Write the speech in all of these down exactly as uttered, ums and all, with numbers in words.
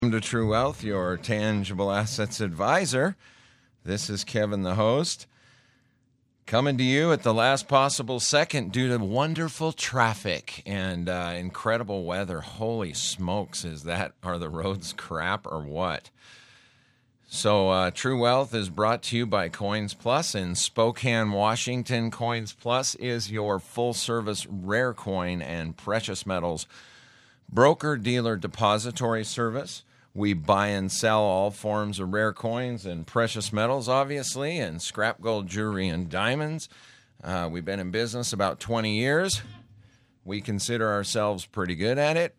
Welcome to True Wealth, your tangible assets advisor. This is Kevin, the host, coming to you at the last possible second due to wonderful traffic and uh, incredible weather. Holy smokes, is that, are the roads crap or what? So uh, True Wealth is brought to you by Coins Plus in Spokane, Washington. Coins Plus is your full-service rare coin and precious metals broker-dealer depository service. We buy and sell all forms of rare coins and precious metals, obviously, and scrap gold, jewelry, and diamonds. Uh, we've been in business about twenty years. We consider ourselves pretty good at it.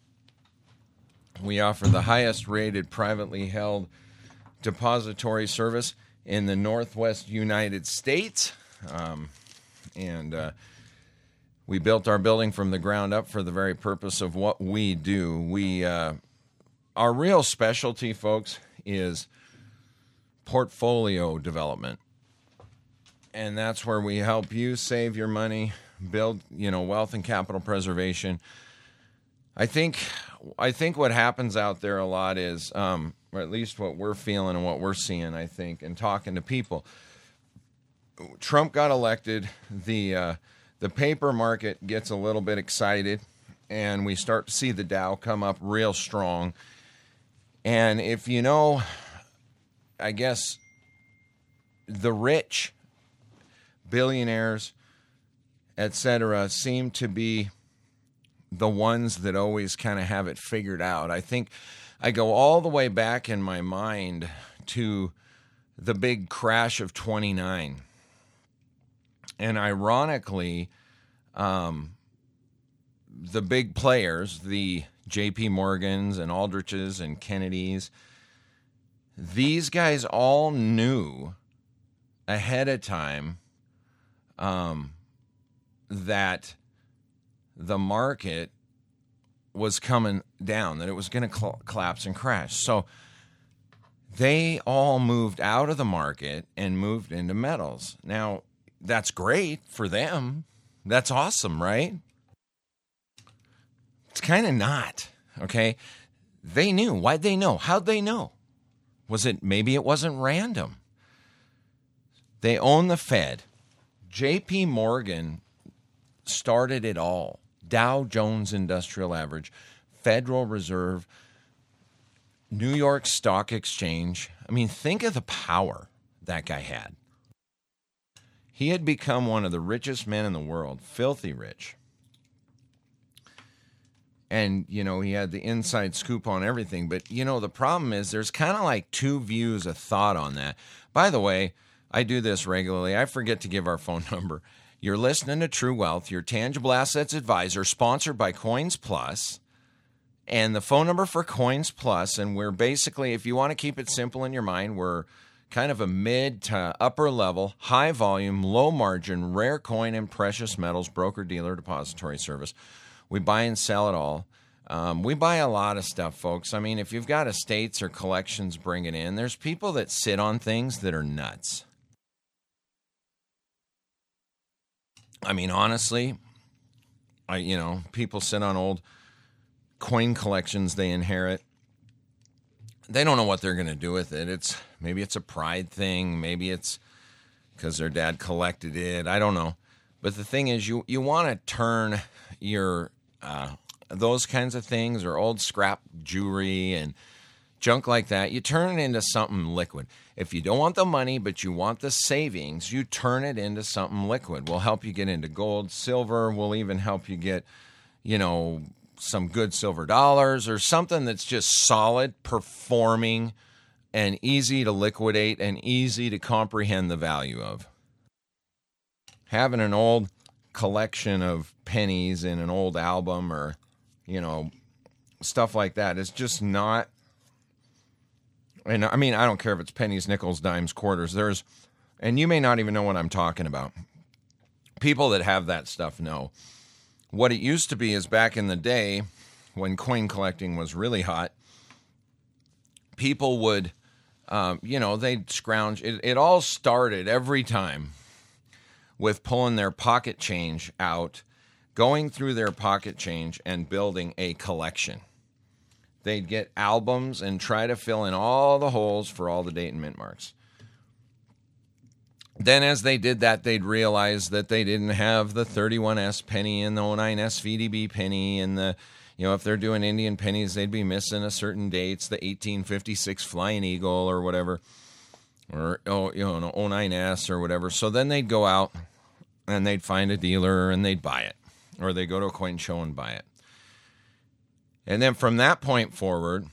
We offer the highest-rated privately held depository service in the Northwest United States. Um, and uh, we built our building from the ground up for the very purpose of what we do. We... Uh, Our real specialty, folks, is portfolio development. And that's where we help you save your money, build, you know, wealth and capital preservation. I think I think what happens out there a lot is, um, or at least what we're feeling and what we're seeing, I think, and talking to people. Trump got elected. The uh, the paper market gets a little bit excited, and we start to see the Dow come up real strong. And if you know, I guess, the rich, billionaires, et cetera, seem to be the ones that always kind of have it figured out. I think I go all the way back in my mind to the big crash of twenty-nine. And ironically, um, the big players, the J P Morgans and Aldriches and Kennedys, these guys all knew ahead of time um, that the market was coming down, that it was going to cl- collapse and crash. So they all moved out of the market and moved into metals. Now, that's great for them. That's awesome, right? It's kind of not, okay? They knew. Why'd they know? How'd they know? Was it, maybe it wasn't random. They own the Fed. J P Morgan started it all. Dow Jones Industrial Average, Federal Reserve, New York Stock Exchange. I mean, think of the power that guy had. He had become one of the richest men in the world, filthy rich. And, you know, he had the inside scoop on everything. But, you know, the problem is there's kind of like two views of thought on that. By the way, I do this regularly. I forget to give our phone number. You're listening to True Wealth, your tangible assets advisor, sponsored by Coins Plus. And the phone number for Coins Plus, and we're basically, if you want to keep it simple in your mind, we're kind of a mid to upper level, high volume, low margin, rare coin and precious metals broker-dealer depository service. We buy and sell it all. Um, we buy a lot of stuff, folks. I mean, if you've got estates or collections, bring it in. There's people that sit on things that are nuts. I mean, honestly, I you know, people sit on old coin collections they inherit. They don't know what they're going to do with it. It's maybe it's a pride thing. Maybe it's because their dad collected it. I don't know. But the thing is, you, you want to turn your uh, those kinds of things or old scrap jewelry and junk like that, you turn it into something liquid. If you don't want the money, but you want the savings, you turn it into something liquid. We'll help you get into gold, silver. We'll even help you get, you know, some good silver dollars or something that's just solid, performing, and easy to liquidate and easy to comprehend the value of. Having an old collection of pennies in an old album or, you know, stuff like that is just not, and I mean, I don't care if it's pennies, nickels, dimes, quarters. There's, and you may not even know what I'm talking about. People that have that stuff know. What it used to be is back in the day when coin collecting was really hot, people would, um, you know, they'd scrounge. It, it all started every time with pulling their pocket change out, going through their pocket change and building a collection. They'd get albums and try to fill in all the holes for all the date and mint marks. Then as they did that, they'd realize that they didn't have the thirty-one S penny and the oh nine S V D B penny, and the, you know, if they're doing Indian pennies, they'd be missing a certain dates, the eighteen fifty-six Flying Eagle or whatever, or, oh, you know, an oh nine S or whatever. So then they'd go out and they'd find a dealer and they'd buy it, or they go to a coin show and buy it. And then from that point forward,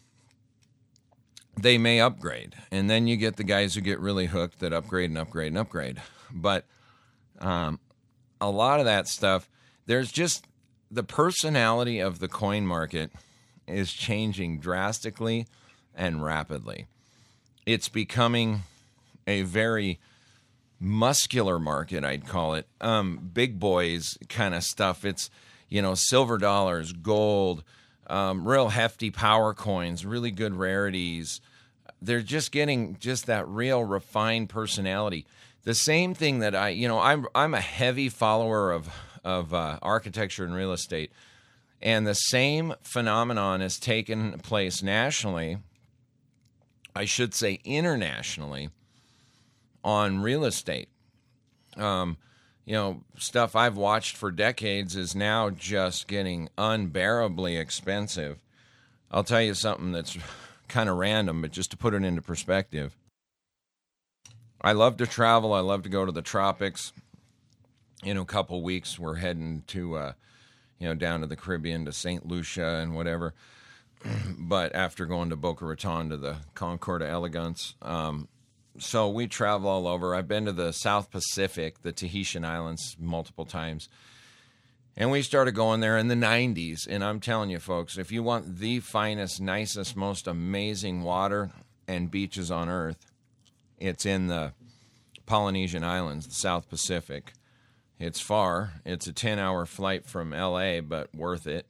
they may upgrade. And then you get the guys who get really hooked that upgrade and upgrade and upgrade. But um, a lot of that stuff, there's just the personality of the coin market is changing drastically and rapidly. It's becoming a very muscular market, I'd call it. Um, big boys kind of stuff. It's, you know, silver dollars, gold, um, real hefty power coins, really good rarities. They're just getting just that real refined personality. The same thing that I, you know, I'm I'm a heavy follower of of uh, architecture and real estate, and the same phenomenon has taken place nationally, I should say internationally, on real estate. Um, you know, stuff I've watched for decades is now just getting unbearably expensive. I'll tell you something that's kind of random, but just to put it into perspective. I love to travel. I love to go to the tropics. In a couple weeks, we're heading to, uh, you know, down to the Caribbean, to Saint Lucia and whatever. But after going to Boca Raton to the Concordia Elegance, um, so we travel all over. I've been to the South Pacific, the Tahitian Islands, multiple times. And we started going there in the nineties. And I'm telling you, folks, if you want the finest, nicest, most amazing water and beaches on earth, it's in the Polynesian Islands, the South Pacific. It's far. It's a ten-hour flight from L A, but worth it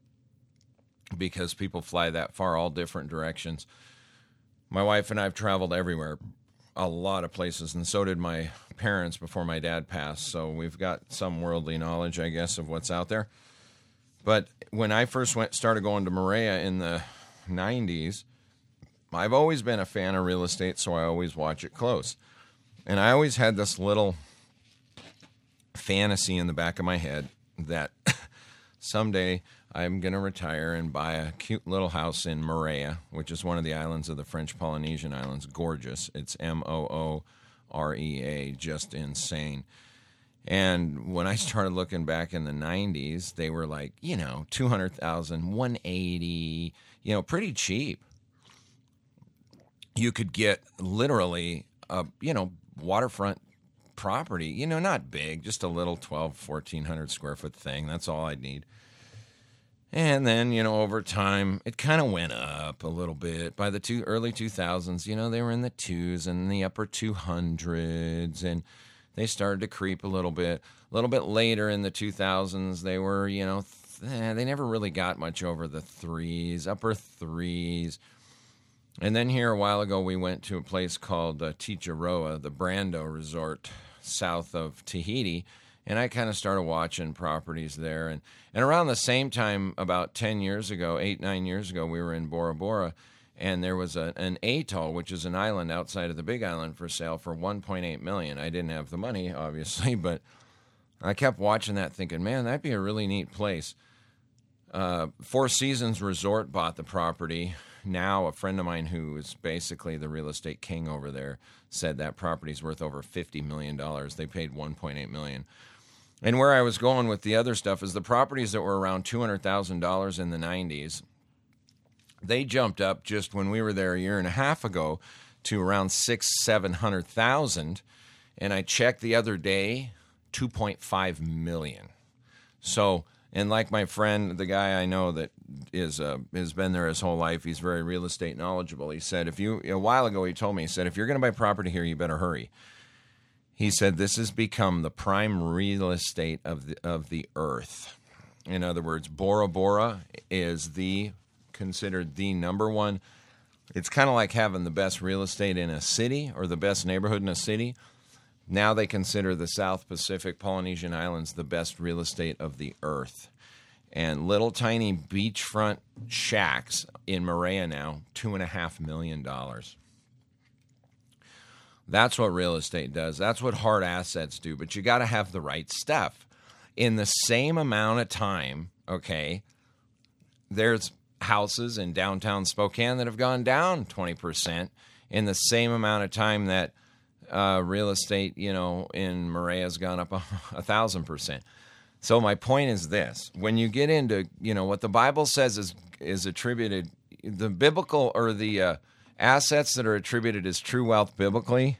because people fly that far, all different directions. My wife and I have traveled everywhere, a lot of places, and so did my parents before my dad passed. So we've got some worldly knowledge, I guess, of what's out there. But when I first went, started going to Moorea in the nineties, I've always been a fan of real estate, so I always watch it close. And I always had this little fantasy in the back of my head that someday I'm going to retire and buy a cute little house in Moorea, which is one of the islands of the French Polynesian Islands. Gorgeous. It's M O O R E A, just insane. And when I started looking back in the nineties, they were like, you know, two hundred thousand dollars, one hundred eighty thousand dollars, you know, pretty cheap. You could get literally a, you know, waterfront property, you know, not big, just a little twelve, fourteen hundred square foot thing. That's all I'd need. And then, you know, over time, it kind of went up a little bit. By the two early two thousands, you know, they were in the twos and the upper two hundreds, and they started to creep a little bit. A little bit later in the two thousands, they were, you know, th- they never really got much over the threes, upper threes. And then here a while ago, we went to a place called uh, Ticharoa, the Brando Resort, south of Tahiti, and I kind of started watching properties there. And, and around the same time, about ten years ago, eight, nine years ago, we were in Bora Bora, and there was a, an atoll, which is an island outside of the Big Island, for sale for one point eight million dollars. I didn't have the money, obviously, but I kept watching that thinking, man, that'd be a really neat place. Uh, Four Seasons Resort bought the property. Now, a friend of mine who is basically the real estate king over there said that property's worth over fifty million dollars. They paid one point eight million dollars. And where I was going with the other stuff is the properties that were around two hundred thousand dollars in the nineties, they jumped up just when we were there a year and a half ago to around six, seven hundred thousand. And I checked the other day, two point five million. So, and like my friend, the guy I know that is uh, has been there his whole life, he's very real estate knowledgeable. He said, if you a while ago he told me, he said, if you're going to buy property here, you better hurry. He said, this has become the prime real estate of the of the earth. In other words, Bora Bora is the considered the number one. It's kind of like having the best real estate in a city or the best neighborhood in a city. Now they consider the South Pacific Polynesian Islands the best real estate of the earth. And little tiny beachfront shacks in Moorea now, two and a half million dollars. That's what real estate does. That's what hard assets do. But you got to have the right stuff. In the same amount of time, okay, there's houses in downtown Spokane that have gone down twenty percent in the same amount of time that uh, real estate, you know, in Moorea has gone up a, a thousand percent. So my point is this: when you get into, you know, what the Bible says is is attributed, the biblical or the uh, assets that are attributed as true wealth biblically,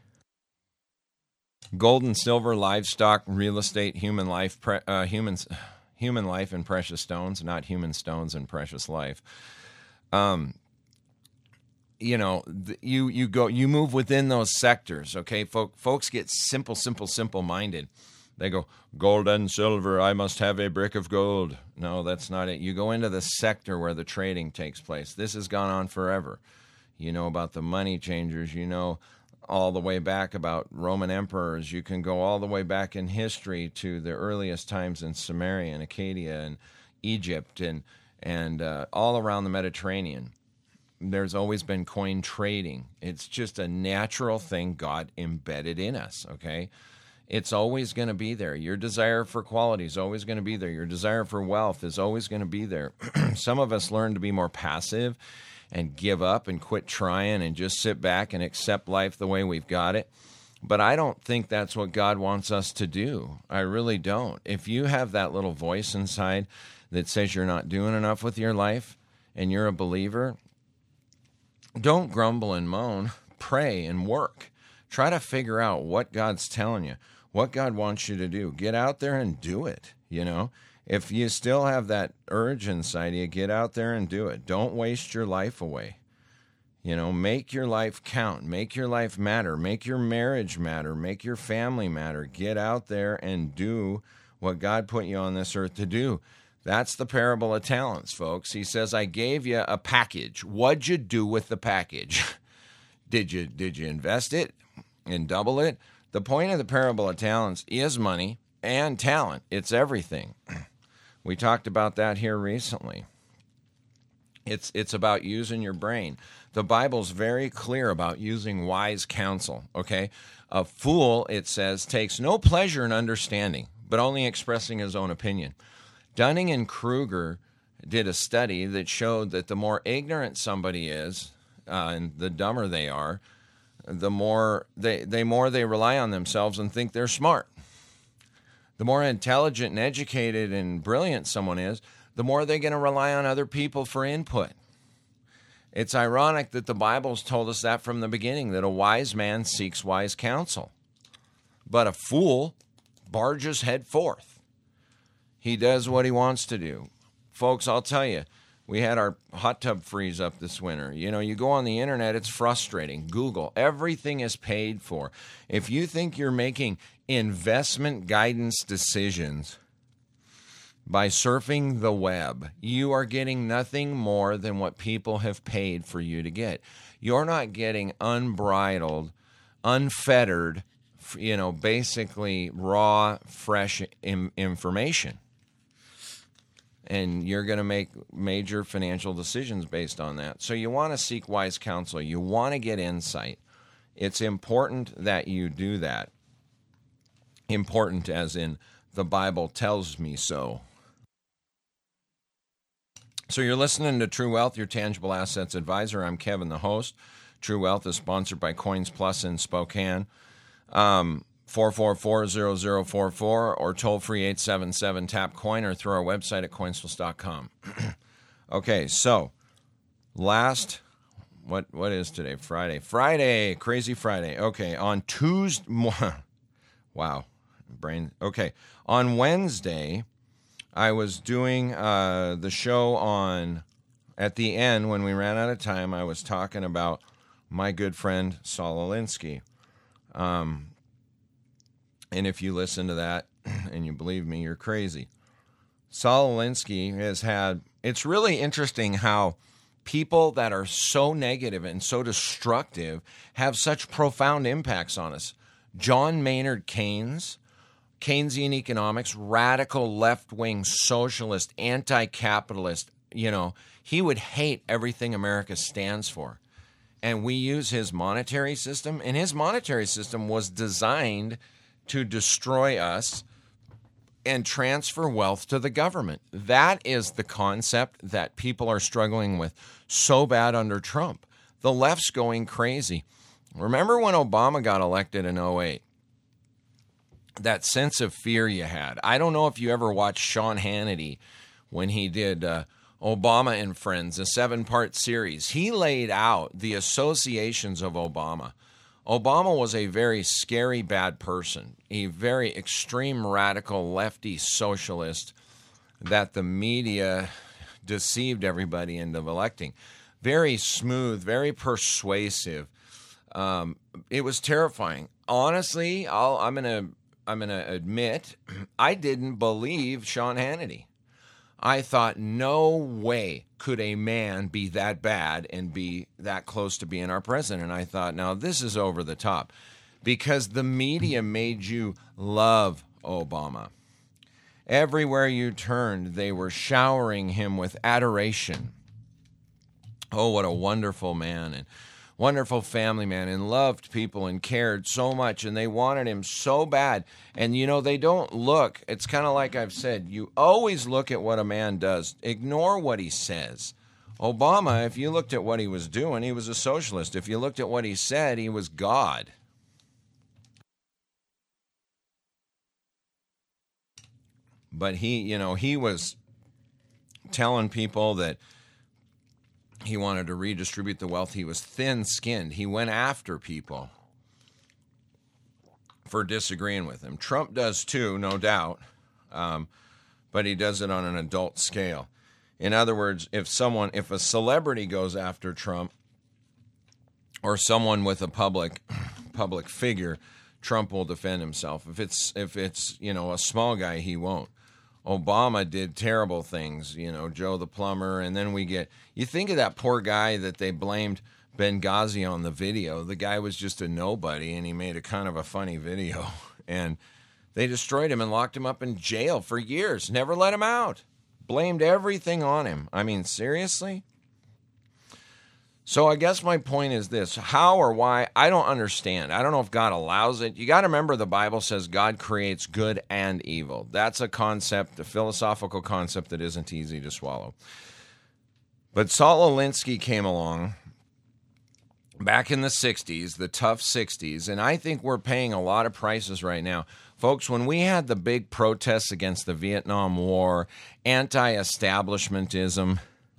gold and silver, livestock, real estate, human life, pre, uh, humans, human life and precious stones, not human stones and precious life. Um, you know, you you go you move within those sectors. Okay, Folk, folks get simple, simple, simple minded. They go, gold and silver, I must have a brick of gold. No, that's not it. You go into the sector where the trading takes place. This has gone on forever. You know about the money changers. You know all the way back about Roman emperors. You can go all the way back in history to the earliest times in Samaria and Acadia and Egypt and, and uh, all around the Mediterranean. There's always been coin trading. It's just a natural thing God embedded in us, okay? It's always going to be there. Your desire for quality is always going to be there. Your desire for wealth is always going to be there. Some of us learn to be more passive and give up and quit trying and just sit back and accept life the way we've got it. But I don't think that's what God wants us to do. I really don't. If you have that little voice inside that says you're not doing enough with your life and you're a believer, don't grumble and moan. Pray and work. Try to figure out what God's telling you, what God wants you to do. Get out there and do it, you know. If you still have that urge inside you, get out there and do it. Don't waste your life away. You know, make your life count. Make your life matter. Make your marriage matter. Make your family matter. Get out there and do what God put you on this earth to do. That's the parable of talents, folks. He says, I gave you a package. What'd you do with the package? Did you, did you invest it and double it? The point of the parable of talents is money and talent. It's everything. We talked about that here recently. It's it's about using your brain. The Bible's very clear about using wise counsel, okay? A fool, it says, takes no pleasure in understanding, but only expressing his own opinion. Dunning and Kruger did a study that showed that the more ignorant somebody is, uh, and the dumber they are, the more they, they more they rely on themselves and think they're smart. The more intelligent and educated and brilliant someone is, the more they're going to rely on other people for input. It's ironic that the Bible's told us that from the beginning, that a wise man seeks wise counsel, but a fool barges head forth. He does what he wants to do. Folks, I'll tell you, we had our hot tub freeze up this winter. You know, you go on the internet, it's frustrating. Google, everything is paid for. If you think you're making investment guidance decisions by surfing the web, you are getting nothing more than what people have paid for you to get. You're not getting unbridled, unfettered, you know, basically raw, fresh im- information. And you're going to make major financial decisions based on that. So you want to seek wise counsel. You want to get insight. It's important that you do that. Important as in the Bible tells me so. So you're listening to True Wealth, your tangible assets advisor. I'm Kevin, the host. True Wealth is sponsored by Coins Plus in Spokane. Um, four four four, zero zero four four or toll-free eight seven seven, T A P coin or through our website at coins plus dot com. Okay, so last, what what is today? Friday. Friday, crazy Friday. Okay, on Tuesday, wow, brain. Okay, on Wednesday, I was doing uh, the show on, at the end, when we ran out of time, I was talking about my good friend Saul Alinsky. Um, and if you listen to that and you believe me, you're crazy. Saul Alinsky has had, it's really interesting how people that are so negative and so destructive have such profound impacts on us. John Maynard Keynes, Keynesian economics, radical left-wing socialist, anti-capitalist, you know, he would hate everything America stands for. And we use his monetary system, and his monetary system was designed to destroy us and transfer wealth to the government. That is the concept that people are struggling with so bad under Trump. The left's going crazy. Remember when Obama got elected in oh eight? That sense of fear you had. I don't know if you ever watched Sean Hannity when he did uh, Obama and Friends, a seven-part series. He laid out the associations of Obama. Obama was a very scary, bad person, a very extreme, radical, lefty socialist that the media deceived everybody into electing. Very smooth, very persuasive. Um, it was terrifying. Honestly, I'll, I'm going to I'm going to admit, I didn't believe Sean Hannity. I thought, no way could a man be that bad and be that close to being our president. And I thought, now this is over the top, because the media made you love Obama. Everywhere you turned, they were showering him with adoration. Oh, what a wonderful man, and wonderful family man, and loved people and cared so much, and they wanted him so bad. And, you know, they don't look. It's kind of like I've said, you always look at what a man does. Ignore what he says. Obama, if you looked at what he was doing, he was a socialist. If you looked at what he said, he was God. But he, you know, he was telling people that he wanted to redistribute the wealth. He was thin-skinned. He went after people for disagreeing with him. Trump does too, no doubt, um, but he does it on an adult scale. In other words, if someone, if a celebrity goes after Trump, or someone with a public public figure, Trump will defend himself. If it's if it's you know a small guy, he won't. Obama did terrible things, you know, Joe the plumber, and then we get, you think of that poor guy that they blamed Benghazi on the video. The guy was just a nobody, and he made a kind of a funny video, and they destroyed him and locked him up in jail for years, never let him out, blamed everything on him. I mean, seriously? So I guess my point is this: how or why, I don't understand. I don't know if God allows it. You got to remember the Bible says God creates good and evil. That's a concept, a philosophical concept that isn't easy to swallow. But Saul Alinsky came along back in the sixties, the tough sixties, and I think we're paying a lot of prices right now. Folks, when we had the big protests against the Vietnam War, anti-establishmentism,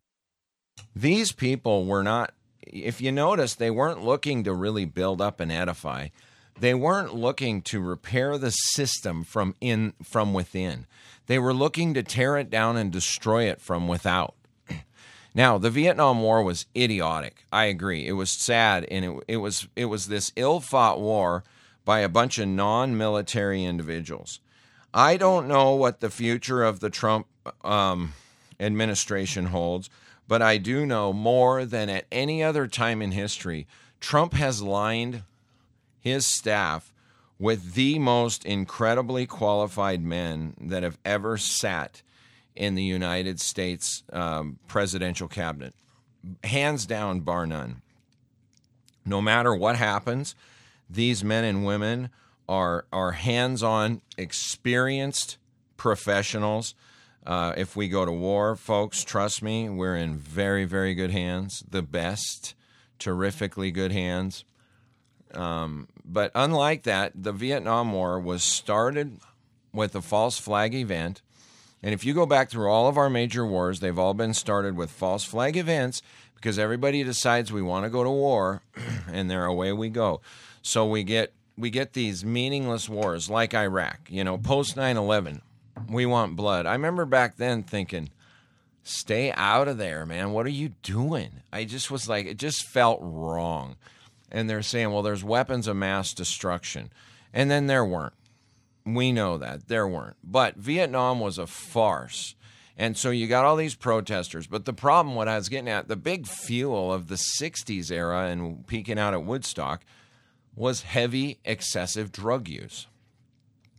these people were not, if you notice, they weren't looking to really build up and edify. They weren't looking to repair the system from in from within. They were looking to tear it down and destroy it from without. Now, the Vietnam War was idiotic. I agree. It was sad, and it, it was it was this ill-fought war by a bunch of non-military individuals. I don't know what the future of the Trump um, administration holds, but I do know more than at any other time in history, Trump has lined his staff with the most incredibly qualified men that have ever sat in the United States um, presidential cabinet. Hands down, bar none. No matter what happens, these men and women are, are hands-on, experienced professionals. Uh, if we go to war, folks, trust me, we're in very, very good hands. The best, terrifically good hands. Um, but unlike that, the Vietnam War was started with a false flag event. And if you go back through all of our major wars, they've all been started with false flag events because everybody decides we want to go to war, and there away we go. So we get we get these meaningless wars like Iraq, you know, post nine eleven. We want blood. I remember back then thinking, stay out of there, man. What are you doing? I just was like, it just felt wrong. And they're saying, well, there's weapons of mass destruction. And then there weren't. We know that. There weren't. But Vietnam was a farce. And so you got all these protesters. But the problem, what I was getting at, the big fuel of the sixties era and peaking out at Woodstock was heavy, excessive drug use.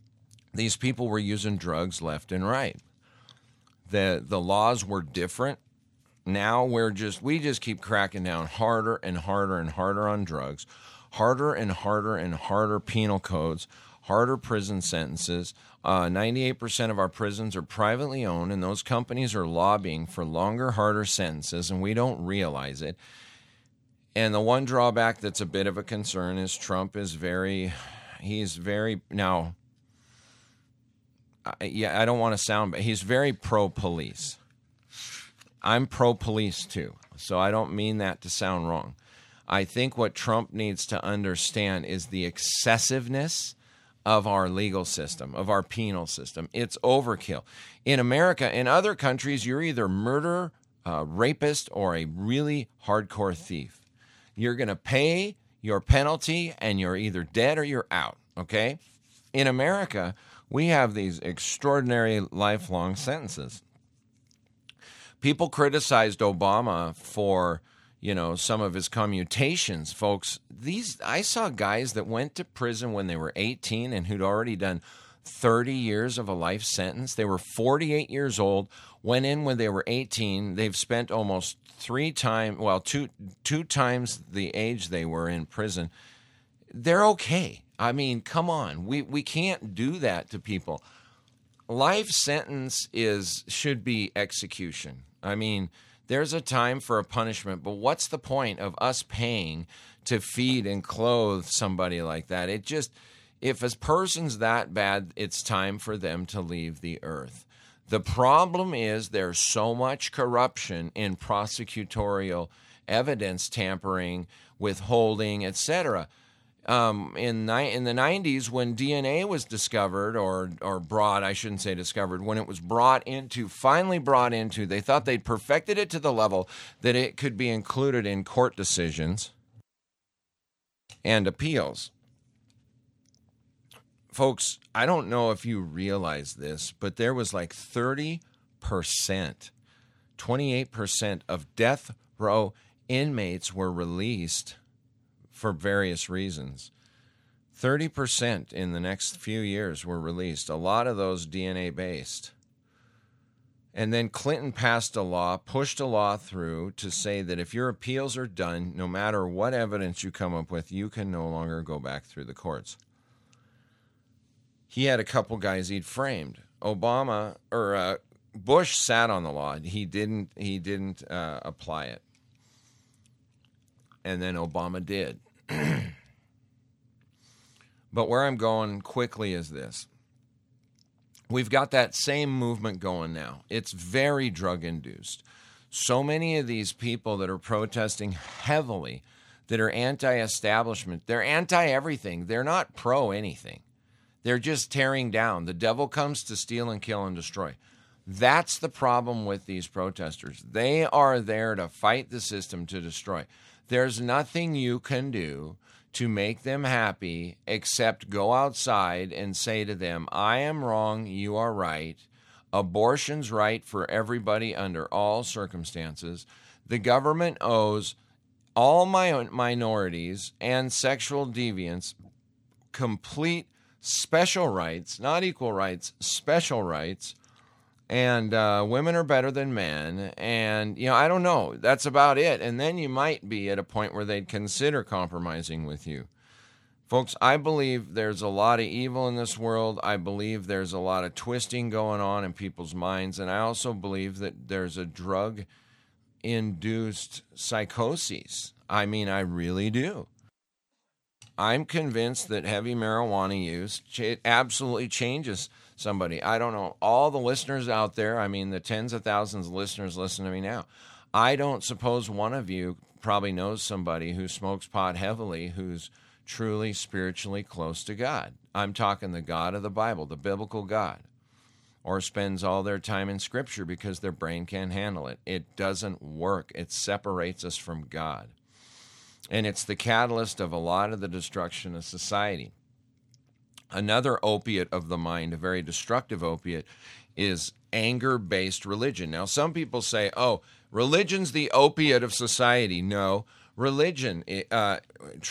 these people were using drugs left and right. The the laws were different. Now we're just we just keep cracking down harder and harder and harder on drugs, harder and harder and harder penal codes, harder prison sentences. Uh, ninety-eight percent of our prisons are privately owned, and those companies are lobbying for longer, harder sentences, and we don't realize it. And the one drawback that's a bit of a concern is Trump is very, he's very, now, yeah, I don't want to sound, but he's very pro-police. I'm pro-police too, so I don't mean that to sound wrong. I think what Trump needs to understand is the excessiveness of our legal system, of our penal system. It's overkill. In America, in other countries, you're either murderer, uh, rapist, or a really hardcore thief. You're going to pay your penalty, and you're either dead or you're out, okay? In America, we have these extraordinary lifelong sentences. People criticized Obama for, you know, some of his commutations, folks. These I saw guys that went to prison when they were eighteen and who'd already done thirty years of a life sentence. They were forty-eight years old, went in when they were eighteen. They've spent almost three times, well, two two times the age they were in prison. They're okay. I mean, come on. We we can't do that to people. Life sentence is should be execution. I mean, there's a time for a punishment, but what's the point of us paying to feed and clothe somebody like that? It just, if a person's that bad, it's time for them to leave the earth. The problem is there's so much corruption in prosecutorial evidence tampering, withholding, et cetera. Um, in ni- in the nineties, when D N A was discovered, or or brought, I shouldn't say discovered, when it was brought into, finally brought into, they thought they'd perfected it to the level that it could be included in court decisions and appeals. Folks, I don't know if you realize this, but there was like thirty percent, twenty-eight percent of death row inmates were released for various reasons. thirty percent in the next few years were released, a lot of those D N A based. And then Clinton passed a law, pushed a law through to say that if your appeals are done, no matter what evidence you come up with, you can no longer go back through the courts. He had a couple guys he'd framed. Obama, or uh, Bush sat on the law. He didn't, he didn't uh, apply it. And then Obama did. But where I'm going quickly is this. We've got that same movement going now. It's very drug-induced. So many of these people that are protesting heavily, that are anti-establishment, they're anti-everything. They're not pro-anything. They're just tearing down. The devil comes to steal and kill and destroy. That's the problem with these protesters. They are there to fight the system, to destroy. There's nothing you can do to make them happy except go outside and say to them, I am wrong, you are right. Abortion's right for everybody under all circumstances. The government owes all my minorities and sexual deviants complete special rights, not equal rights, special rights. And uh, women are better than men. And, you know, I don't know. That's about it. And then you might be at a point where they'd consider compromising with you. Folks, I believe there's a lot of evil in this world. I believe there's a lot of twisting going on in people's minds. And I also believe that there's a drug-induced psychosis. I mean, I really do. I'm convinced that heavy marijuana use ch- absolutely changes somebody. I don't know. All the listeners out there, I mean, the tens of thousands of listeners listen to me now. I don't suppose one of you probably knows somebody who smokes pot heavily who's truly spiritually close to God. I'm talking the God of the Bible, the biblical God, or spends all their time in Scripture because their brain can't handle it. It doesn't work. It separates us from God. And it's the catalyst of a lot of the destruction of society. Another opiate of the mind, a very destructive opiate, is anger-based religion. Now, some people say, oh, religion's the opiate of society. No, religion, uh, true.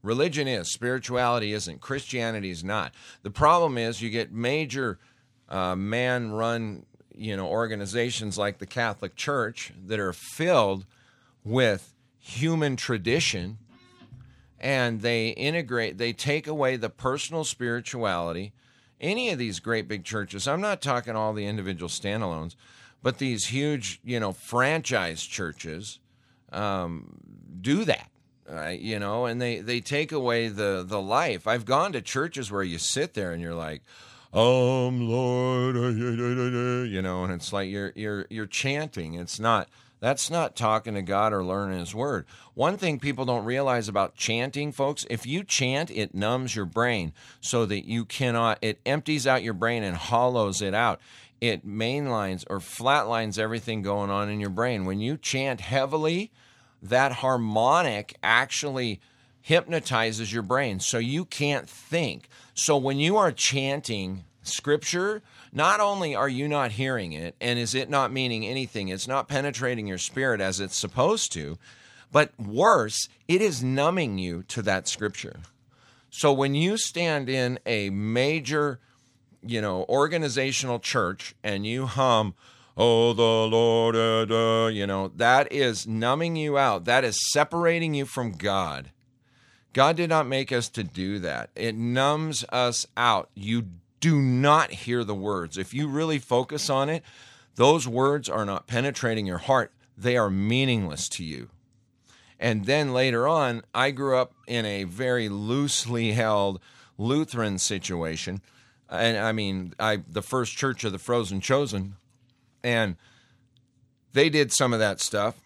Religion is. Spirituality isn't. Christianity is not. The problem is you get major uh, man-run, you know, organizations like the Catholic Church that are filled with human tradition, and they integrate, they take away the personal spirituality. Any of these great big churches, I'm not talking all the individual standalones, but these huge, you know, franchise churches um, do that. Uh, you know, and they, they take away the, the life. I've gone to churches where you sit there and you're like, um, Lord, you know, and it's like you're you're you're chanting. It's not, that's not talking to God or learning His Word. One thing people don't realize about chanting, folks, if you chant, it numbs your brain so that you cannot, it empties out your brain and hollows it out. It mainlines or flatlines everything going on in your brain. When you chant heavily, that harmonic actually hypnotizes your brain so you can't think. So when you are chanting Scripture, not only are you not hearing it, and is it not meaning anything, it's not penetrating your spirit as it's supposed to, but worse, it is numbing you to that Scripture. So when you stand in a major, you know, organizational church and you hum, oh, the Lord, uh, uh, you know, that is numbing you out. That is separating you from God. God did not make us to do that. It numbs us out. You do not hear the words. If you really focus on it, those words are not penetrating your heart. They are meaningless to you. And then later on, I grew up in a very loosely held Lutheran situation. And I mean, I the First Church of the Frozen Chosen, and they did some of that stuff.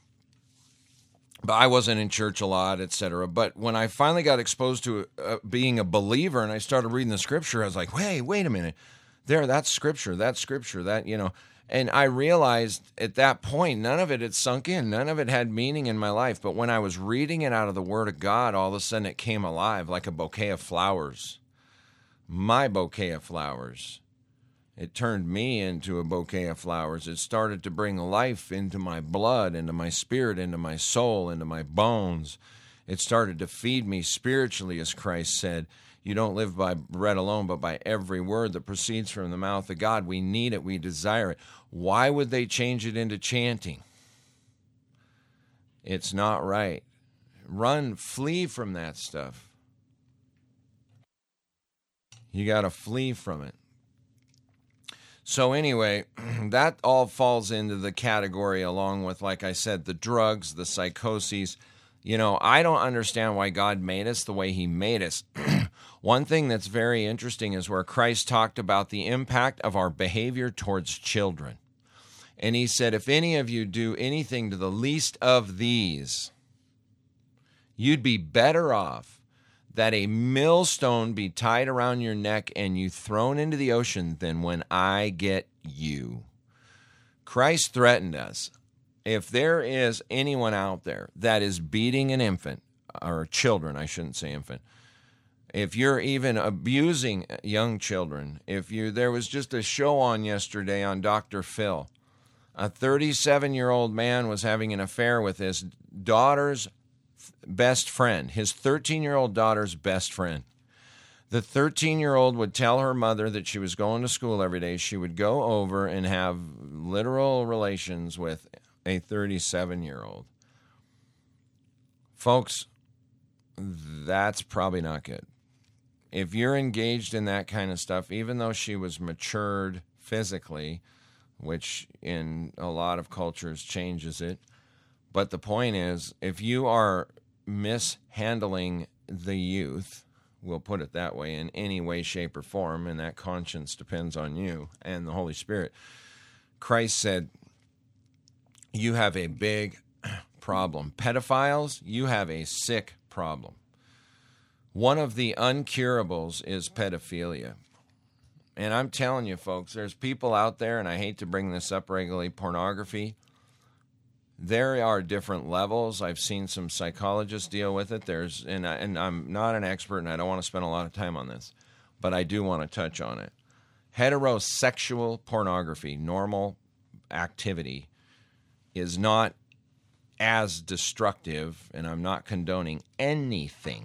But I wasn't in church a lot, et cetera. But when I finally got exposed to uh, being a believer and I started reading the Scripture, I was like, wait, wait a minute. There, that's Scripture, that's Scripture, that, you know. And I realized at that point, none of it had sunk in. None of it had meaning in my life. But when I was reading it out of the Word of God, all of a sudden it came alive like a bouquet of flowers. My bouquet of flowers. It turned me into a bouquet of flowers. It started to bring life into my blood, into my spirit, into my soul, into my bones. It started to feed me spiritually, as Christ said. You don't live by bread alone, but by every word that proceeds from the mouth of God. We need it. We desire it. Why would they change it into chanting? It's not right. Run, flee from that stuff. You got to flee from it. So anyway, that all falls into the category along with, like I said, the drugs, the psychoses. You know, I don't understand why God made us the way He made us. One thing that's very interesting is where Christ talked about the impact of our behavior towards children. And He said, if any of you do anything to the least of these, you'd be better off that a millstone be tied around your neck and you thrown into the ocean than when I get you. Christ threatened us. If there is anyone out there that is beating an infant, or children, I shouldn't say infant, if you're even abusing young children, if you, there was just a show on yesterday on Doctor Phil. A thirty-seven-year-old man was having an affair with his daughter's best friend, his thirteen-year-old daughter's best friend. The thirteen-year-old would tell her mother that she was going to school every day. She would go over and have literal relations with a thirty-seven-year-old. Folks, that's probably not good. If you're engaged in that kind of stuff, even though she was matured physically, which in a lot of cultures changes it, but the point is, if you are mishandling the youth, we'll put it that way, in any way, shape, or form, and that conscience depends on you and the Holy Spirit, Christ said, you have a big problem. Pedophiles, you have a sick problem. One of the uncurables is pedophilia. And I'm telling you, folks, there's people out there, and I hate to bring this up regularly, pornography. There are different levels. I've seen some psychologists deal with it. There's, and, I, and I'm not an expert, and I don't want to spend a lot of time on this, but I do want to touch on it. Heterosexual pornography, normal activity, is not as destructive, and I'm not condoning anything,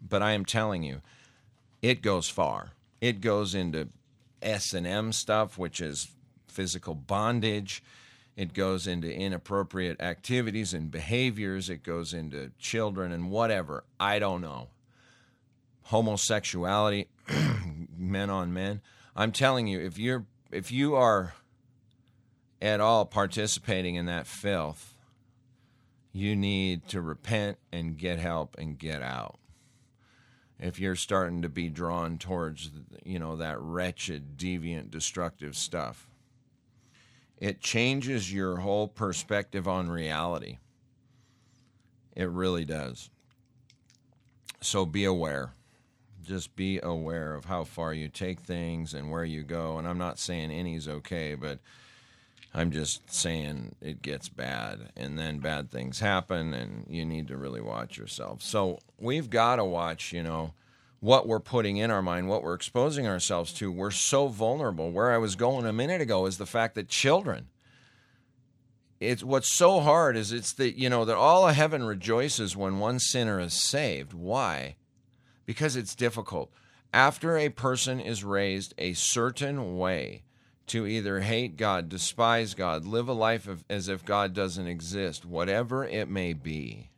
But I am telling you, it goes far. It goes into S and M stuff, which is physical bondage. It goes into inappropriate activities and behaviors. It goes into children and whatever. I don't know. Homosexuality, men on men. I'm telling you, if you're if you are at all participating in that filth, you need to repent and get help and get out. If you're starting to be drawn towards, you know, that wretched, deviant, destructive stuff, it changes your whole perspective on reality. It really does. So be aware. Just be aware of how far you take things and where you go. And I'm not saying any's okay, but I'm just saying it gets bad, and then bad things happen, and you need to really watch yourself. So we've got to watch, you know, what we're putting in our mind, what we're exposing ourselves to. We're so vulnerable. Where I was going a minute ago is the fact that children, it's what's so hard is it's that, you know, that all of heaven rejoices when one sinner is saved. Why? Because it's difficult. After a person is raised a certain way, to either hate God, despise God, live a life of, as if God doesn't exist, whatever it may be.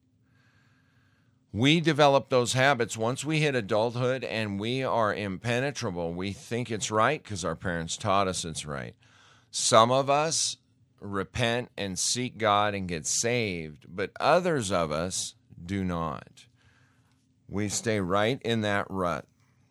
We develop those habits once we hit adulthood, and we are impenetrable. We think it's right because our parents taught us it's right. Some of us repent and seek God and get saved, but others of us do not. We stay right in that rut.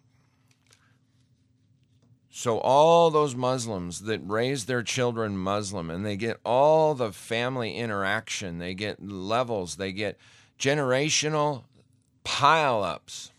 So all those Muslims that raise their children Muslim, and they get all the family interaction, they get levels, they get generational pile-ups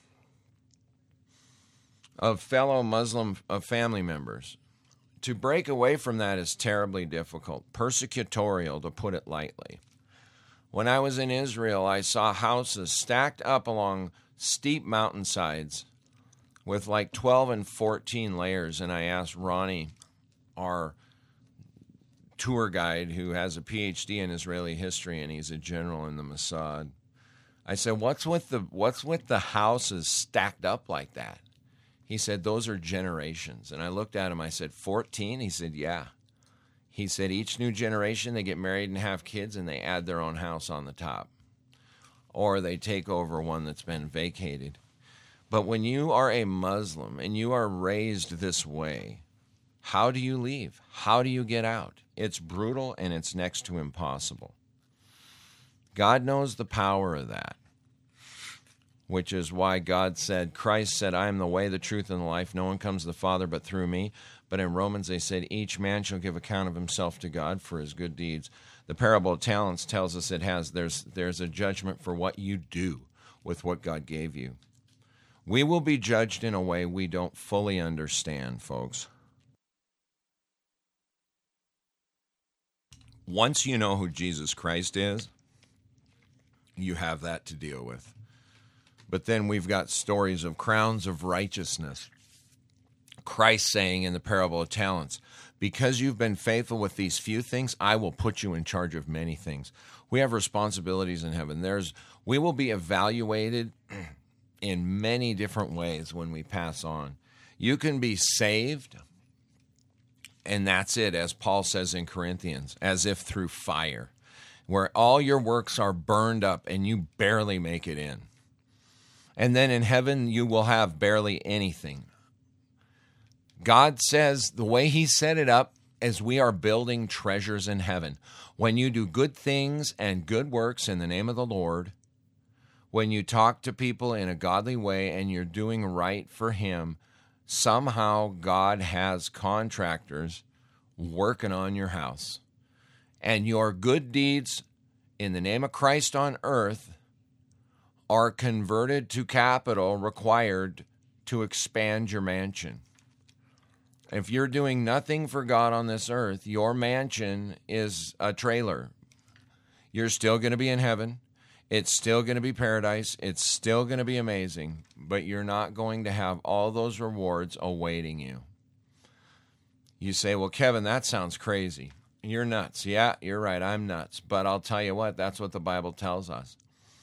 of fellow Muslim of family members. To break away from that is terribly difficult, persecutorial, to put it lightly. When I was in Israel, I saw houses stacked up along steep mountainsides with like twelve and fourteen layers, and I asked Ronnie, our tour guide who has a P H D in Israeli history, and he's a general in the Mossad, I said, what's with the what's with the houses stacked up like that? He said, those are generations. And I looked at him, I said, fourteen? He said, yeah. He said, each new generation, they get married and have kids, and they add their own house on the top. Or they take over one that's been vacated. But when you are a Muslim and you are raised this way, how do you leave? How do you get out? It's brutal and it's next to impossible. God knows the power of that, which is why God said, Christ said, I am the way, the truth, and the life. No one comes to the Father but through me. But in Romans they said, each man shall give account of himself to God for his good deeds. The parable of talents tells us it has, there's, there's a judgment for what you do with what God gave you. We will be judged in a way we don't fully understand, folks. Once you know who Jesus Christ is, you have that to deal with. But then we've got stories of crowns of righteousness. Christ saying in the parable of talents, because you've been faithful with these few things, I will put you in charge of many things. We have responsibilities in heaven. There's, we will be evaluated in many different ways when we pass on. You can be saved, and that's it, as Paul says in Corinthians, as if through fire, where all your works are burned up and you barely make it in. And then in heaven, you will have barely anything. God says the way he set it up is we are building treasures in heaven. When you do good things and good works in the name of the Lord, when you talk to people in a godly way and you're doing right for him, somehow God has contractors working on your house. And your good deeds in the name of Christ on earth are converted to capital required to expand your mansion. If you're doing nothing for God on this earth, your mansion is a trailer. You're still going to be in heaven. It's still going to be paradise. It's still going to be amazing, but you're not going to have all those rewards awaiting you. You say, well, Kevin, that sounds crazy. You're nuts. Yeah, you're right. I'm nuts. But I'll tell you what, that's what the Bible tells us.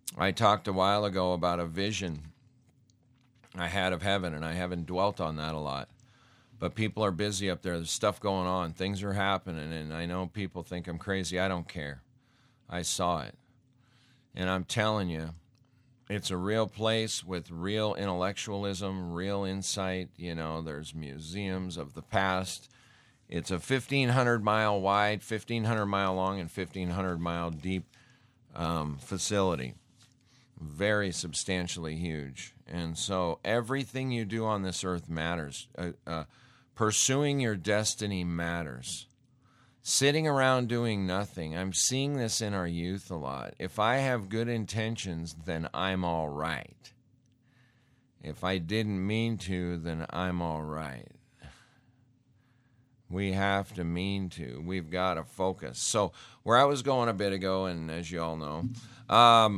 I talked a while ago about a vision I had of heaven, and I haven't dwelt on that a lot. But people are busy up there. There's stuff going on. Things are happening, and I know people think I'm crazy. I don't care. I saw it. And I'm telling you, it's a real place with real intellectualism, real insight. You know, there's museums of the past. It's a fifteen hundred mile wide, fifteen hundred mile long, and fifteen hundred mile deep um, facility. Very substantially huge. And so everything you do on this earth matters. Uh, uh, pursuing your destiny matters. Sitting around doing nothing. I'm seeing this in our youth a lot. If I have good intentions, then I'm all right. If I didn't mean to, then I'm all right. We have to mean to. We've got to focus. So where I was going a bit ago, and as you all know, um,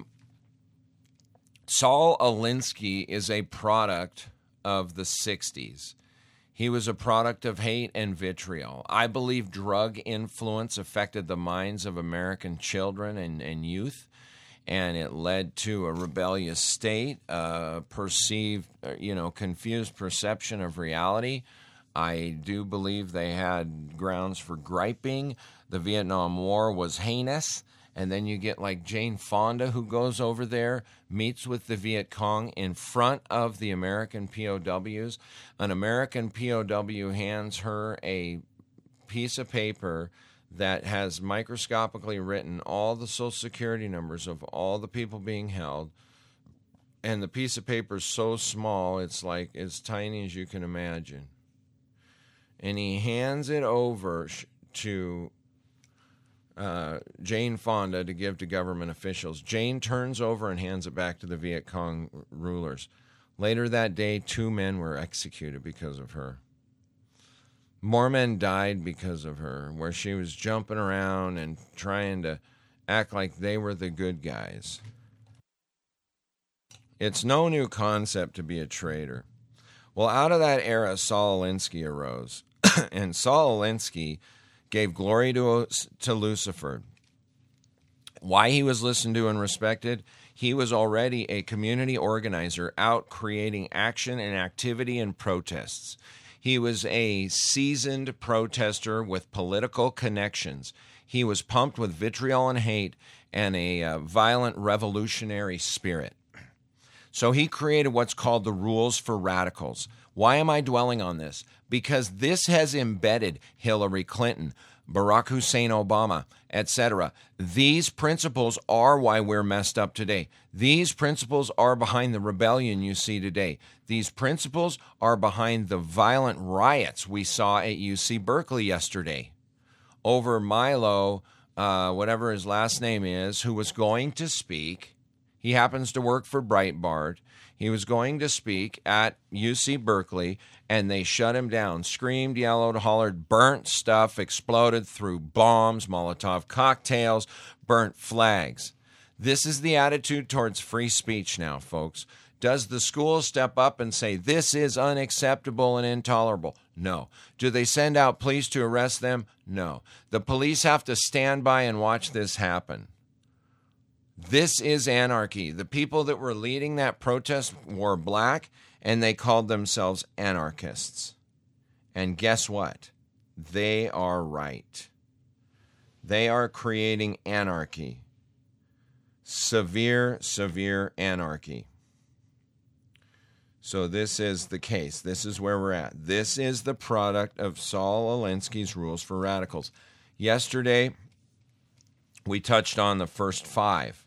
Saul Alinsky is a product of the sixties. He was a product of hate and vitriol. I believe drug influence affected the minds of American children and, and youth, and it led to a rebellious state, a perceived, you know, confused perception of reality. I do believe they had grounds for griping. The Vietnam War was heinous. And then you get like Jane Fonda, who goes over there, meets with the Viet Cong in front of the American P O Ws. An American P O W hands her a piece of paper that has microscopically written all the Social Security numbers of all the people being held. And the piece of paper is so small, it's like as tiny as you can imagine. And he hands it over to Uh, Jane Fonda to give to government officials. Jane turns over and hands it back to the Viet Cong rulers. Later that day, two men were executed because of her. More men died because of her, where she was jumping around and trying to act like they were the good guys. It's no new concept to be a traitor. Well, out of that era, Saul Alinsky arose. And Saul Alinsky gave glory to, to Lucifer. Why he was listened to and respected? He was already a community organizer out creating action and activity and protests. He was a seasoned protester with political connections. He was pumped with vitriol and hate and a uh, violent revolutionary spirit. So he created what's called the rules for radicals. Why am I dwelling on this? Because this has embedded Hillary Clinton, Barack Hussein Obama, et cetera. These principles are why we're messed up today. These principles are behind the rebellion you see today. These principles are behind the violent riots we saw at U C Berkeley yesterday over Milo, uh, whatever his last name is, who was going to speak. He happens to work for Breitbart. He was going to speak at U C Berkeley, and they shut him down. Screamed, yelled, hollered, burnt stuff, exploded through bombs, Molotov cocktails, burnt flags. This is the attitude towards free speech now, folks. Does the school step up and say, this is unacceptable and intolerable? No. Do they send out police to arrest them? No. The police have to stand by and watch this happen. This is anarchy. The people that were leading that protest wore black, and they called themselves anarchists. And guess what? They are right. They are creating anarchy. Severe, severe anarchy. So this is the case. This is where we're at. This is the product of Saul Alinsky's rules for radicals. Yesterday, we touched on the first five.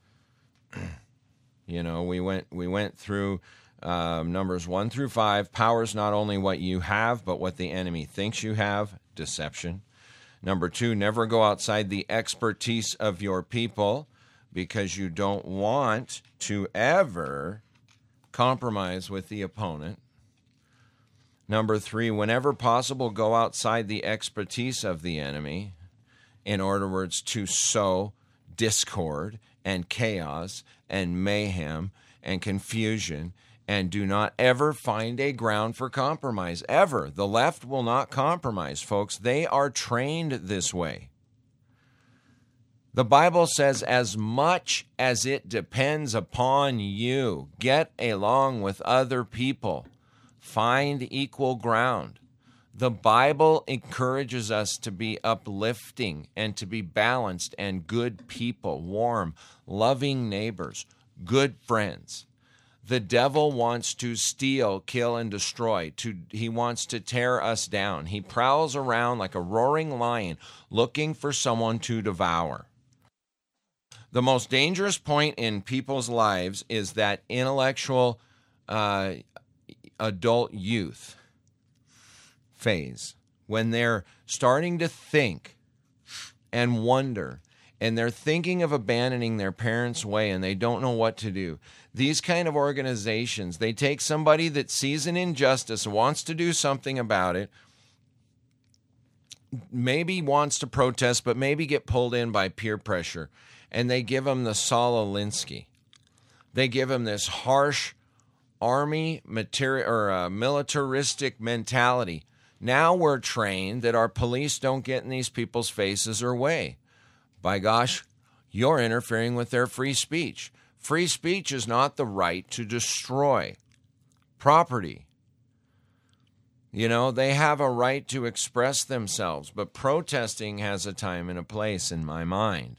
You know, we went we went through um, numbers one through five. Power is not only what you have, but what the enemy thinks you have. Deception. Number two, never go outside the expertise of your people, because you don't want to ever compromise with the opponent. Number three, whenever possible, go outside the expertise of the enemy. In other words, to sow discord and chaos and mayhem and confusion, and do not ever find a ground for compromise, ever. The left will not compromise, folks. They are trained this way. The Bible says, as much as it depends upon you, get along with other people. Find equal ground. The Bible encourages us to be uplifting and to be balanced and good people, warm, loving neighbors, good friends. The devil wants to steal, kill, and destroy. To, he wants to tear us down. He prowls around like a roaring lion looking for someone to devour. The most dangerous point in people's lives is that intellectual uh, adult youth phase, when they're starting to think and wonder, and they're thinking of abandoning their parents' way and they don't know what to do. These kind of organizations, they take somebody that sees an injustice, wants to do something about it, maybe wants to protest, but maybe get pulled in by peer pressure, and they give them the Saul Alinsky. They give them this harsh army material or uh, militaristic mentality. Now we're trained that our police don't get in these people's faces or way. By gosh, you're interfering with their free speech. Free speech is not the right to destroy property. You know, they have a right to express themselves, but protesting has a time and a place in my mind.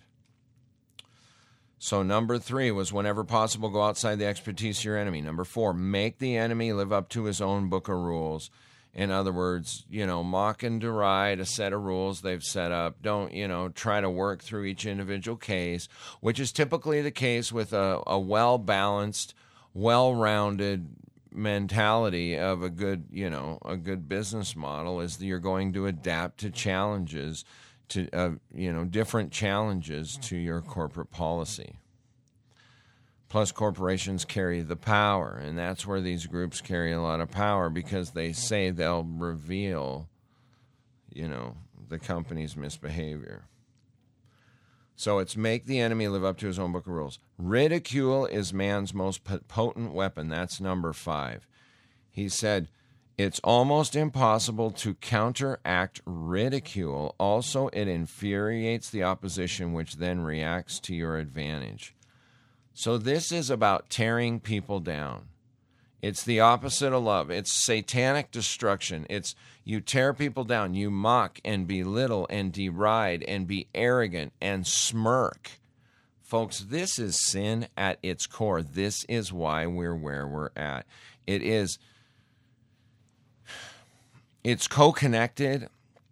So number three was, whenever possible, go outside the expertise of your enemy. Number four, make the enemy live up to his own book of rules. In other words, you know, mock and deride a set of rules they've set up. Don't, you know, try to work through each individual case, which is typically the case with a, a well-balanced, well-rounded mentality of a good, you know, a good business model, is that you're going to adapt to challenges, to, uh, you know, different challenges to your corporate policy. Plus, corporations carry the power, and that's where these groups carry a lot of power, because they say they'll reveal, you know, the company's misbehavior. So it's make the enemy live up to his own book of rules. Ridicule is man's most potent weapon. That's number five. He said, it's almost impossible to counteract ridicule. Also, it infuriates the opposition, which then reacts to your advantage. So this is about tearing people down. It's the opposite of love. It's satanic destruction. It's you tear people down. You mock and belittle and deride and be arrogant and smirk. Folks, this is sin at its core. This is why we're where we're at. It is, it's co-connected,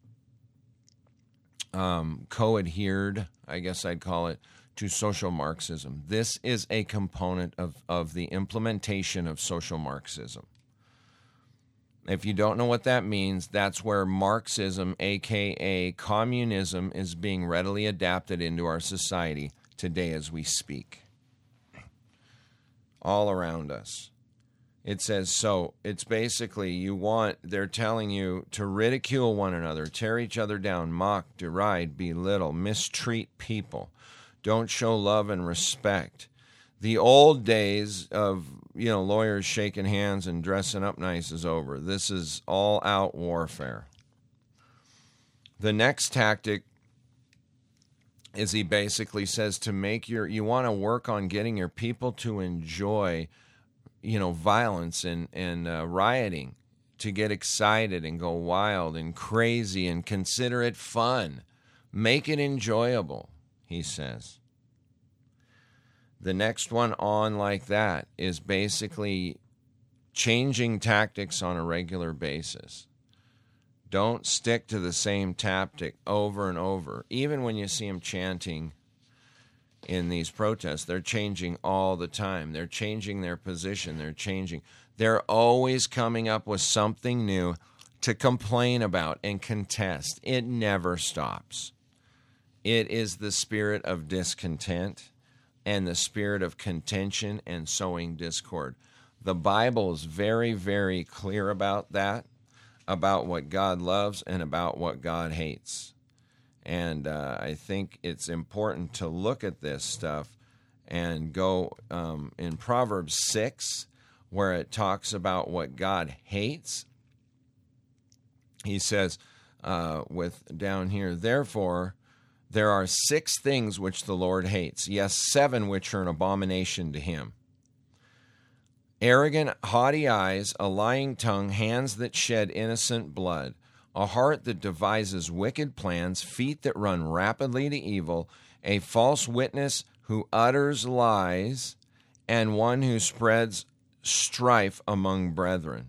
um, co-adhered, I guess I'd call it, to social Marxism. This is a component of, of the implementation of social Marxism. If you don't know what that means, that's where Marxism, aka communism, is being readily adapted into our society today as we speak. All around us. It says, so it's basically you want, they're telling you to ridicule one another, tear each other down, mock, deride, belittle, mistreat people. Don't show love and respect. The old days of, you know, lawyers shaking hands and dressing up nice is over. This is all-out warfare. The next tactic is, he basically says, to make your, you want to work on getting your people to enjoy, you know, violence and, and uh, rioting, to get excited and go wild and crazy and consider it fun. Make it enjoyable, he says. The next one on like that is basically changing tactics on a regular basis. Don't stick to the same tactic over and over. Even when you see them chanting in these protests, they're changing all the time. They're changing their position. They're changing. They're always coming up with something new to complain about and contest. It never stops. It is the spirit of discontent and the spirit of contention and sowing discord. The Bible is very, very clear about that, about what God loves and about what God hates. And uh, I think it's important to look at this stuff and go um, in Proverbs six, where it talks about what God hates. He says, uh, with down here, therefore, There are six things which the Lord hates, yes, seven which are an abomination to him. Arrogant, haughty eyes, a lying tongue, hands that shed innocent blood, a heart that devises wicked plans, feet that run rapidly to evil, a false witness who utters lies, and one who spreads strife among brethren.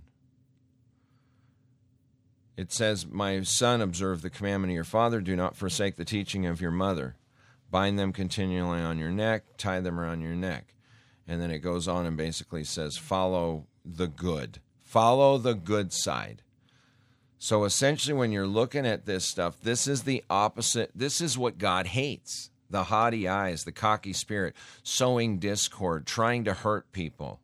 It says, my son, observe the commandment of your father. Do not forsake the teaching of your mother. Bind them continually on your neck. Tie them around your neck. And then it goes on and basically says, follow the good. Follow the good side. So essentially, when you're looking at this stuff, this is the opposite. This is what God hates. The haughty eyes, the cocky spirit, sowing discord, trying to hurt people.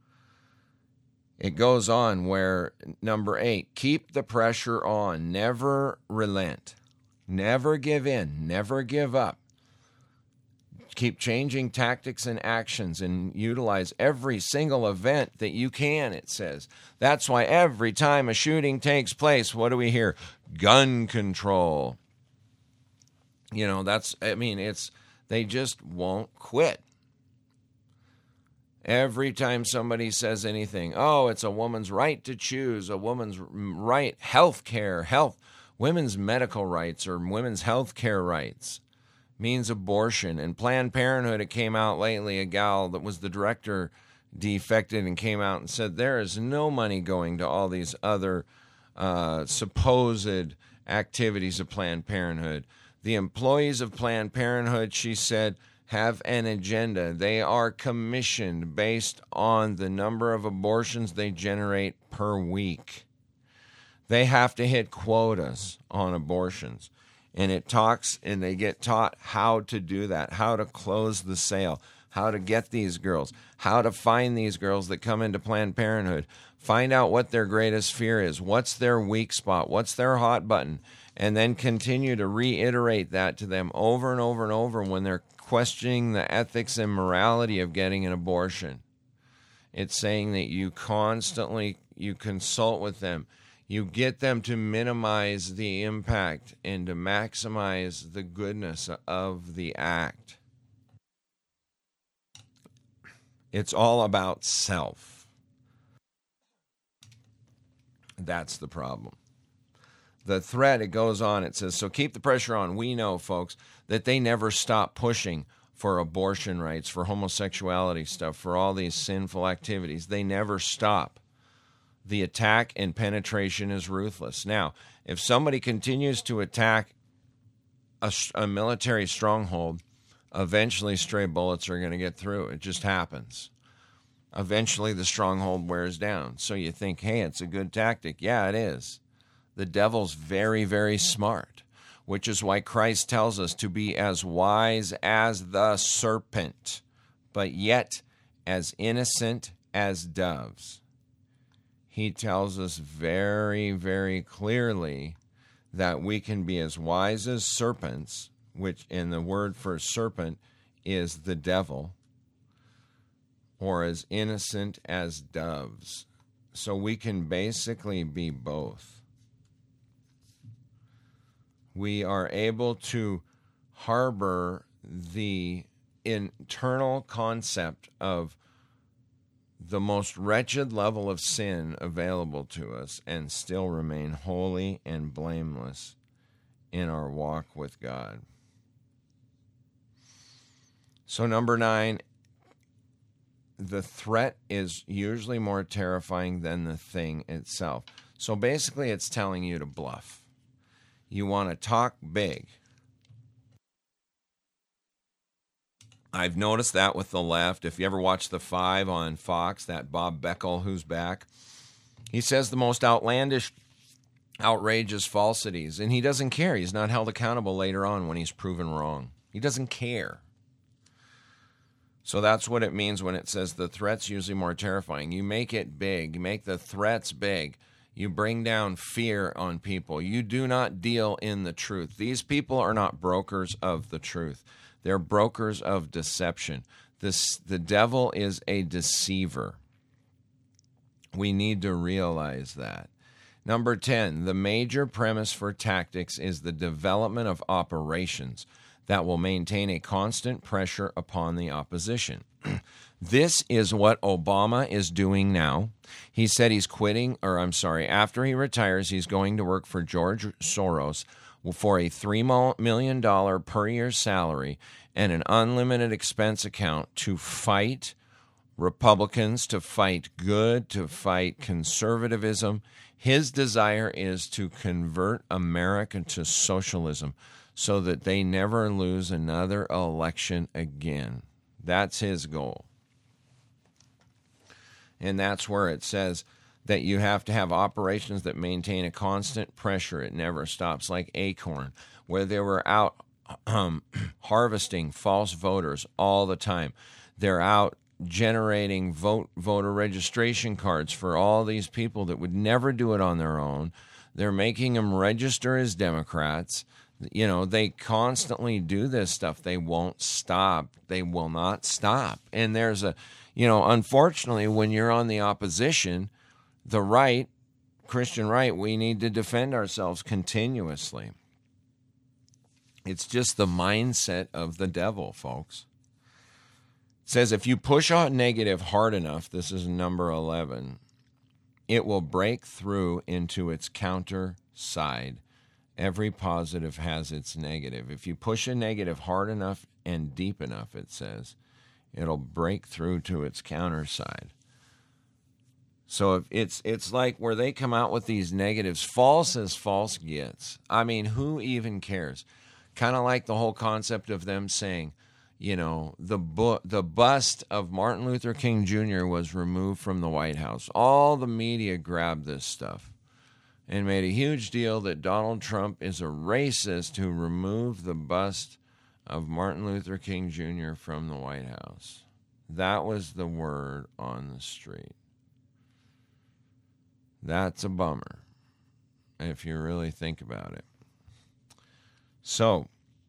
It goes on where, number eight, keep the pressure on. Never relent. Never give in. Never give up. Keep changing tactics and actions and utilize every single event that you can, it says. That's why every time a shooting takes place, what do we hear? Gun control. You know, that's, I mean, it's, they just won't quit. Every time somebody says anything, oh, it's a woman's right to choose, a woman's right, health care, health, women's medical rights or women's health care rights means abortion. And Planned Parenthood, it came out lately, a gal that was the director defected and came out and said there is no money going to all these other uh, supposed activities of Planned Parenthood. The employees of Planned Parenthood, she said, have an agenda. They are commissioned based on the number of abortions they generate per week. They have to hit quotas on abortions. And it talks, and they get taught how to do that, how to close the sale, how to get these girls, how to find these girls that come into Planned Parenthood, find out what their greatest fear is, what's their weak spot, what's their hot button, and then continue to reiterate that to them over and over and over when they're questioning the ethics and morality of getting an abortion. It's saying that you constantly, you consult with them. You get them to minimize the impact and to maximize the goodness of the act. It's all about self. That's the problem. The threat, it goes on, it says, so keep the pressure on. We know, folks, that they never stop pushing for abortion rights, for homosexuality stuff, for all these sinful activities. They never stop. The attack and penetration is ruthless. Now, if somebody continues to attack a, a military stronghold, eventually stray bullets are going to get through. It just happens. Eventually the stronghold wears down. So you think, hey, it's a good tactic. Yeah, it is. The devil's very, very smart, which is why Christ tells us to be as wise as the serpent, but yet as innocent as doves. He tells us very, very clearly that we can be as wise as serpents, which in the word for serpent is the devil, or as innocent as doves. So we can basically be both. We are able to harbor the internal concept of the most wretched level of sin available to us and still remain holy and blameless in our walk with God. So number nine, the threat is usually more terrifying than the thing itself. So basically it's telling you to bluff. You want to talk big. I've noticed that with the left. If you ever watch The Five on Fox, that Bob Beckel who's back, he says the most outlandish, outrageous falsities, and he doesn't care. He's not held accountable later on when he's proven wrong. He doesn't care. So that's what it means when it says the threat's usually more terrifying. You make it big. You make the threats big. You bring down fear on people. You do not deal in the truth. These people are not brokers of the truth. They're brokers of deception. This, the devil is a deceiver. We need to realize that. Number ten, the major premise for tactics is the development of operations. that will maintain a constant pressure upon the opposition. This is what Obama is doing now. He said he's quitting, or I'm sorry, after he retires, he's going to work for George Soros for a three million dollars per year salary and an unlimited expense account to fight Republicans, to fight good, to fight conservatism. His desire is to convert America to socialism so that they never lose another election again. That's his goal. And that's where it says that you have to have operations that maintain a constant pressure. It never stops, like Acorn, where they were out um, harvesting false voters all the time. They're out generating vote voter registration cards for all these people that would never do it on their own. They're making them register as Democrats. You know, they constantly do this stuff. They won't stop. They will not stop. And there's a, you know, unfortunately, when you're on the opposition, the right, Christian right, we need to defend ourselves continuously. It's just the mindset of the devil, folks. It says if you push out negative hard enough, this is number eleven, it will break through into its counter side. Every positive has its negative. If you push a negative hard enough and deep enough, it says, it'll break through to its counter side. So if it's it's like where they come out with these negatives, false as false gets. I mean, who even cares? Kind of like the whole concept of them saying, you know, the bu- the bust of Martin Luther King Junior was removed from the White House. All the media grabbed this stuff and made a huge deal that Donald Trump is a racist who removed the bust of Martin Luther King Junior from the White House. That was the word on the street. That's a bummer, if you really think about it. So,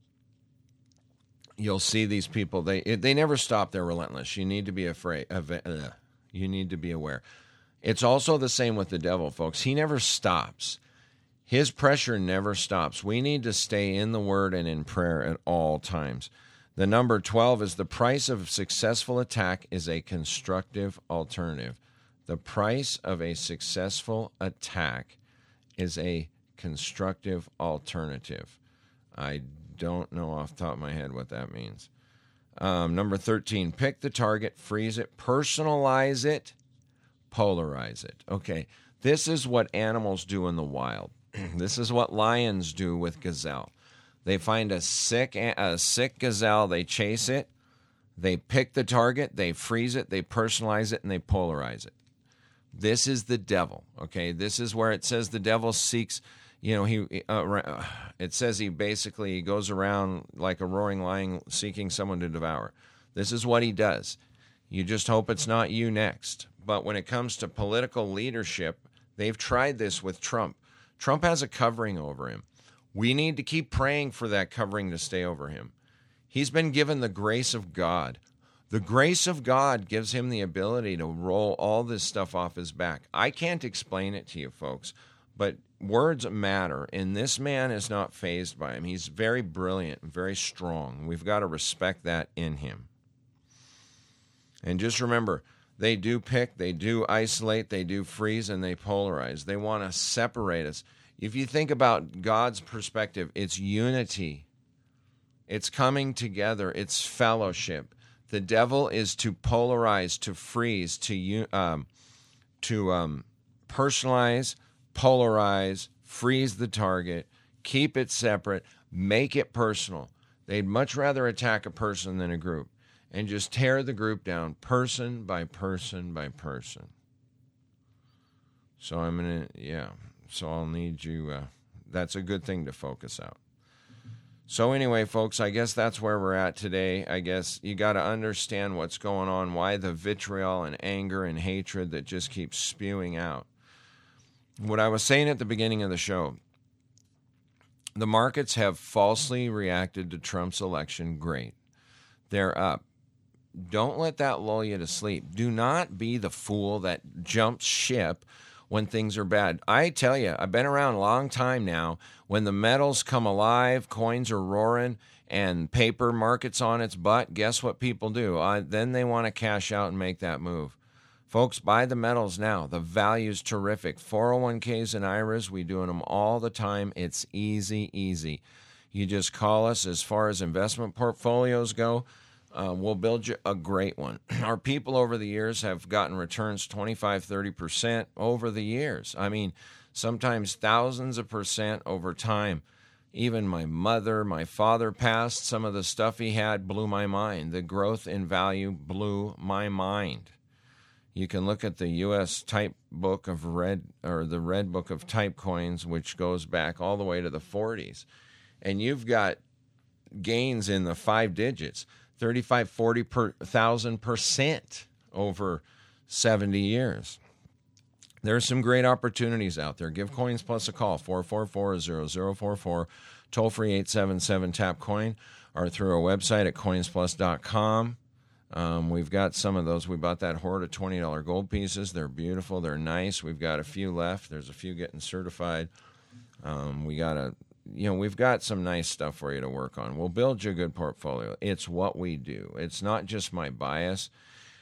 you'll see these people, they they never stop, they're relentless. You need to be afraid of it. Uh, you need to be aware. It's also the same with the devil, folks. He never stops. His pressure never stops. We need to stay in the Word and in prayer at all times. The number twelve is the price of successful attack is a constructive alternative. The price of a successful attack is a constructive alternative. I don't know off the top of my head what that means. Um, number thirteen, pick the target, freeze it, personalize it, polarize it. Okay, this is what animals do in the wild. This is what lions do with gazelle. They find a sick, a sick gazelle, they chase it, they pick the target, they freeze it, they personalize it, and they polarize it. This is the devil, okay? This is where it says the devil seeks, you know, he. Uh, it says he basically he goes around like a roaring lion seeking someone to devour. This is what he does. You just hope it's not you next. But when it comes to political leadership, they've tried this with Trump. Trump has a covering over him. We need to keep praying for that covering to stay over him. He's been given the grace of God. The grace of God gives him the ability to roll all this stuff off his back. I can't explain it to you, folks, but words matter, and this man is not fazed by him. He's very brilliant, very strong. We've got to respect that in him. And just remember, they do pick, they do isolate, they do freeze, and they polarize. They want to separate us. If you think about God's perspective, it's unity. It's coming together. It's fellowship. The devil is to polarize, to freeze, to um, to um, personalize, polarize, freeze the target, keep it separate, make it personal. They'd much rather attack a person than a group and just tear the group down person by person by person. So I'm going to, yeah, so I'll need you, uh, that's a good thing to focus out. So anyway, folks, I guess that's where we're at today. I guess you got to understand what's going on, why the vitriol and anger and hatred that just keeps spewing out. What I was saying at the beginning of the show, the markets have falsely reacted to Trump's election. Great. They're up. Don't let that lull you to sleep. Do not be the fool that jumps ship when things are bad. I tell you, I've been around a long time now. When the metals come alive, coins are roaring, and paper markets on its butt, guess what people do? Uh, then they want to cash out and make that move. Folks, buy the metals now. The value's terrific. four oh one k's and I R As, we doing them all the time. It's easy, easy. You just call us. As far as investment portfolios go, uh, we'll build you a great one. Our people over the years have gotten returns twenty-five, thirty percent over the years. I mean, sometimes thousands of percent over time. Even my mother, my father passed. Some of the stuff he had blew my mind. The growth in value blew my mind. You can look at the U S type book of red, or the red book of type coins, which goes back all the way to the forties. And you've got gains in the five digits, thirty-five, forty thousand percent over seventy years. There's some great opportunities out there. Give Coins Plus a call, four four four, zero zero four four, toll free eight seven seven, tap coin, or through our website at coins plus dot com. Um, we've got some of those. We bought that hoard of twenty dollar gold pieces. They're beautiful. They're nice. We've got a few left. There's a few getting certified. Um, we got a, you know, we've got some nice stuff for you to work on. We'll build you a good portfolio. It's what we do. It's not just my bias.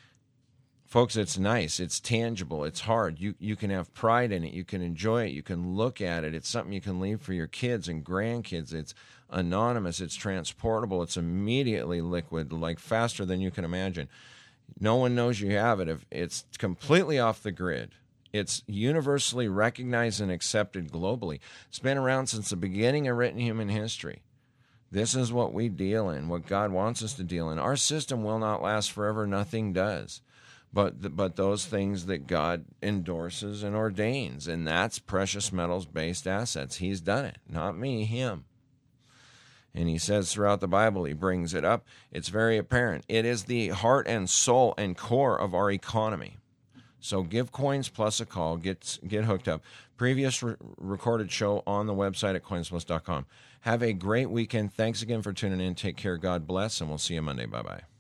Folks, it's nice. It's tangible. It's hard. You you can have pride in it. You can enjoy it. You can look at it. It's something you can leave for your kids and grandkids. It's anonymous. It's transportable. It's immediately liquid, like faster than you can imagine. No one knows you have it. If it's completely off the grid. It's universally recognized and accepted globally. It's been around since the beginning of written human history. This is what we deal in, what God wants us to deal in. Our system will not last forever. Nothing does. But the, but those things that God endorses and ordains, and that's precious metals-based assets. He's done it, not me, him. And he says throughout the Bible, he brings it up. It's very apparent. It is the heart and soul and core of our economy. So give Coins Plus a call. Get, get hooked up. Previous re- recorded show on the website at coins plus dot com. Have a great weekend. Thanks again for tuning in. Take care. God bless, and we'll see you Monday. Bye-bye.